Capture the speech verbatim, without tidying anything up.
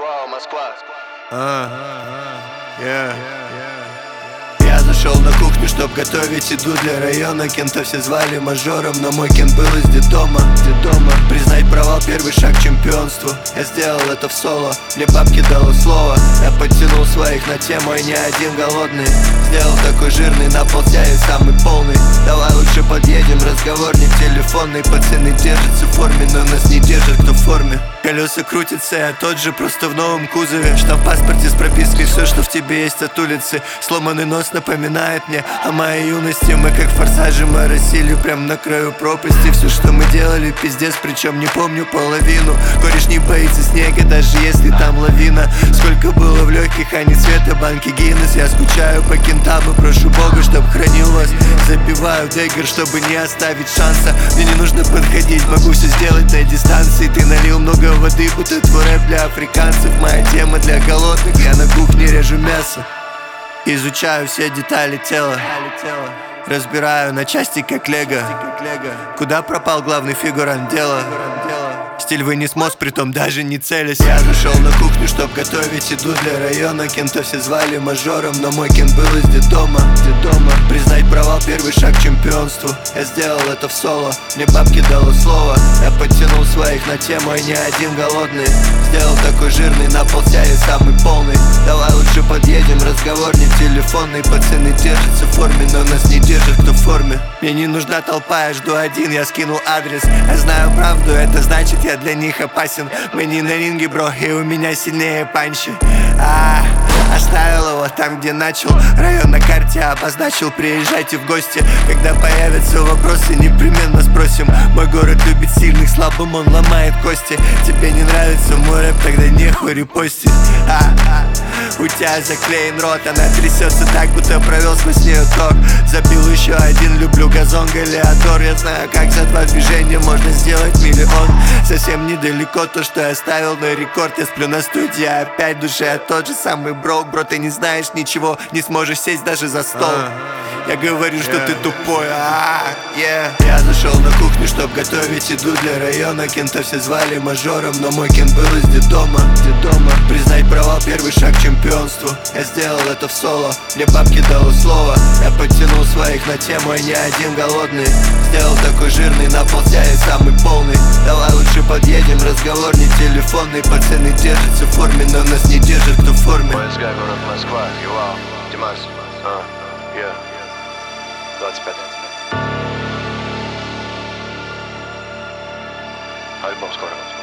ЮАО, Москва. А, yeah. Я зашел на кухню, чтоб готовить еду для района. Кента все звали мажором, но мой Кент был из детдома. Детдома. Признать провал, первый шаг к чемпионству. Я сделал это в соло, мне бабки дало слово. Я подтянул своих на тему, и не один голодный. Сделал такой жирный, на полтяе самый полный. Давай лучше подъедем, разговор не телефонный. Пацаны держатся в форме, но нас не держат, кто в форме. Колеса крутятся, я тот же, просто в новом кузове. Штамп в паспорте с пропиской, все, что в тебе есть от улицы. Сломанный нос напоминает мне о моей юности. Мы как форсажи, мы Россию прям на краю пропасти. Все, что мы делали, пиздец, причем не помню половину. Кореш не боится снега, даже если там лавина. Сколько было в легких, а не цвета банки Гиннес. Я скучаю по кентам и прошу Бога, чтоб хранил вас. Забиваю дэггер, чтобы не оставить шанса. Мне не нужно подходить, могу все сделать на дистанции. Ты налил много воды, будто твой рэп для африканцев. Моя тема для голодных, я на кухне режу мясо. Изучаю все детали тела, разбираю на части как лего. Куда пропал главный фигурант дела? Стиль вынес мозг, притом даже не целясь. Я зашел на кухню, чтоб готовить еду для района. Кента все звали мажором, но мой Кент был из детдома. Детдома. Признать провал, первый шаг к чемпионству. Я сделал это в соло, мне бабки дало слово. Я подтянул своих на тему, и не один голодный. Сделал такой жирный, на полтяе самый полный. Давай лучше подъедем, разговор не телефонный. Пацаны держатся в форме, но нас не держат, кто в форме. Мне не нужна толпа, я жду один, я скинул адрес. Я знаю правду, это значит я для них опасен. Мы не на ринге, бро, и у меня сильнее панчи. А, оставил его там, где начал. Район на карте обозначил, приезжайте в гости. Когда появятся вопросы, непременно спросим. Мой город любит сильных, слабым он ломает кости. Тебе не нравится мой рэп, тогда нехуй репостить. А, а, у тебя заклеен рот, она трясется так, будто провел сквозь нее ток. Забил еще один, люблю газон, Галиадор. Я знаю, как за два движения можно сделать миллион. Совсем недалеко то, что я ставил на рекорд. Я сплю на студии, опять в душе я тот же самый бро. Бро, ты не знаешь ничего, не сможешь сесть даже за стол. Я говорю, что ты тупой, а, yeah. Я зашел на кухню, чтоб готовить еду для района. Кента все звали мажором, но мой Кент был из детдома. Детдома. Признать провал, первый шаг к чемпионству. Я сделал это в соло, мне бабки дало слово. Я подтянул своих на тему, и не один голодный. Сделал такой жирный, на полтяе самый полный. Давай лучше подъедем, разговор не телефонный. Пацаны держатся в форме, но нас не держат, кто в форме. ОСГ, город Москва, ЮАО, Димас. А, я. двадцать пять. Альбом скоро.